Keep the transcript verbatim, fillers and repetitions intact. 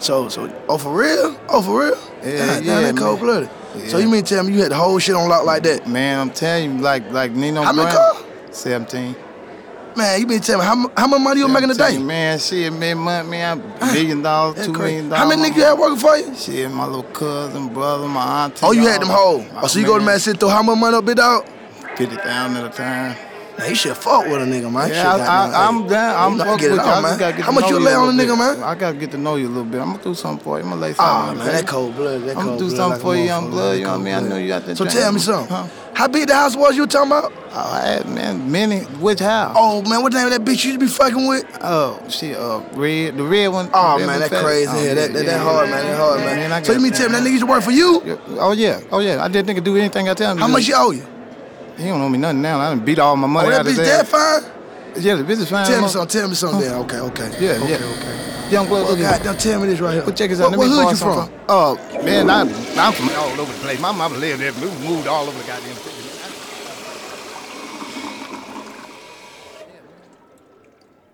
So, so, oh, for real? Oh, for real? Yeah, God, yeah, damn, that cold-blooded. Yeah. So you mean tell me you had the whole shit on lock like that? Man, I'm telling you, like, like Nino How many Brown. cars? seventeen. Man, you mean tell me, how, how much money you making a day? Man, shit, mid-month, man, a million dollars, That's two crazy. million dollars. How many niggas you had working for you? Shit, my little cousin, brother, my auntie. Oh, you had them whole. Oh, Oh, so you go to man sit through how much money up, big dog? fifty thousand at a time. Man, you should fuck with a nigga, man. Yeah, I, I, I'm down. I'm fucking fucking with you. Out, I man. just gotta get How to much know you lay on a nigga, bit. man? I gotta get to know you a little bit. I'm gonna do something for you. I'm gonna lay Oh, something. man, that cold blood. That I'm cold gonna do blood something like for a you, young motherfucker, blood. that You know what I mean? I cold know blood. you out there. So tell me something. Huh? How big the house was you talking about? Oh, I had, man, many. Which house? Oh, man, what the name of that bitch you used to be fucking with? Oh, shit, uh, red, the red one. Oh, red man, one that fat. crazy. Oh, yeah, that, that, that hard, man. That hard, man. man I so you mean tell me that nigga used to work for you? Yeah. Oh, yeah. Oh, yeah. I didn't think he'd do anything I tell him to How do. much you owe you? He don't owe me nothing now. I done beat all my money Oh, that out of bitch his that ass. fine? Yeah, the bitch is fine. Tell me huh? something, tell me something there. Okay, okay. Yeah, okay, yeah. okay. Young blood, Well, look at goddamn, tell me this right here. Well, check this What, out. what Let me hood borrow you some from? Oh, man, I, I'm from all over the place. My mama lived there. We moved all over the goddamn city.